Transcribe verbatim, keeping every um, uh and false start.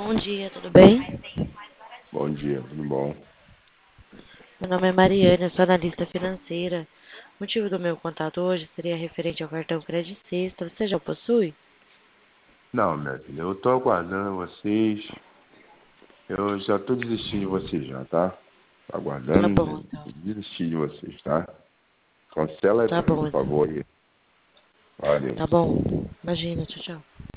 Bom dia, tudo bem? Bom dia, tudo bom? Meu nome é Mariana, eu sou analista financeira. O motivo do meu contato hoje seria referente ao cartão Credit Sexta. Você já o possui? Não, minha filha, eu tô aguardando vocês. Eu já tô desistindo de vocês já, tá? Tô Tá aguardando bom, de- então. desistir de vocês, tá? Cancela aí Tá pra mim, bom, por então. favor. Aí. Valeu. Tá bom. Imagina, tchau, tchau.